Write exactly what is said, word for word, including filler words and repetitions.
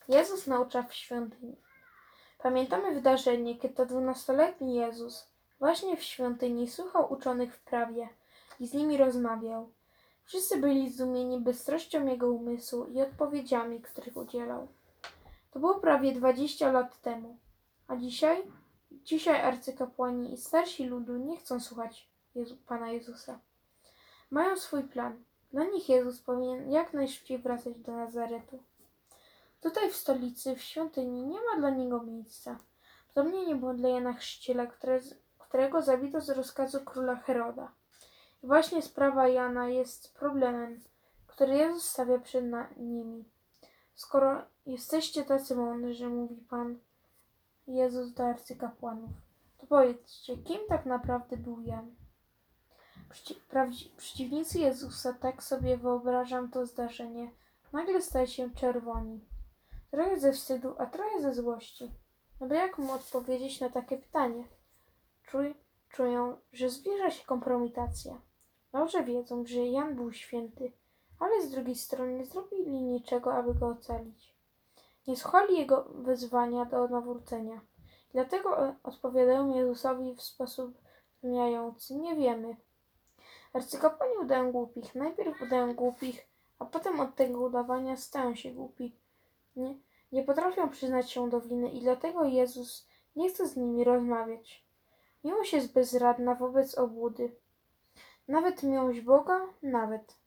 Jezus naucza w świątyni. Pamiętamy wydarzenie, kiedy to dwunastoletni Jezus właśnie w świątyni słuchał uczonych w prawie i z nimi rozmawiał. Wszyscy byli zdumieni bystrością jego umysłu i odpowiedziami, których udzielał. To było prawie dwadzieścia lat temu. A dzisiaj? Dzisiaj arcykapłani i starsi ludu nie chcą słuchać Jezu, Pana Jezusa. Mają swój plan. Dla nich Jezus powinien jak najszybciej wracać do Nazaretu. Tutaj w stolicy, w świątyni, nie ma dla niego miejsca. Podobnie nie było dla Jana Chrzciciela, które, którego zabito z rozkazu króla Heroda. I właśnie sprawa Jana jest problemem, który Jezus stawia przed nimi. Skoro jesteście tacy mądrzy, mówi Pan Jezus do arcykapłanów, to powiedzcie, kim tak naprawdę był Jan? Przeci- prawdzi- przeciwnicy Jezusa, tak sobie wyobrażam to zdarzenie, nagle stają się czerwoni. Trochę ze wstydu, a trochę ze złości. No bo jak mu odpowiedzieć na takie pytanie? Czuj, czują, że zbliża się kompromitacja. Dobrze wiedzą, że Jan był święty, ale z drugiej strony nie zrobili niczego, aby go ocalić. Nie słuchali jego wezwania do nawrócenia. Dlatego odpowiadają Jezusowi w sposób zmieniający. Nie wiemy. Arcykapłani udają głupich. Najpierw udają głupich, a potem od tego udawania stają się głupi. Nie, nie potrafią przyznać się do winy i dlatego Jezus nie chce z nimi rozmawiać. Miłość jest bezradna wobec obłudy. Nawet miłość Boga? Nawet.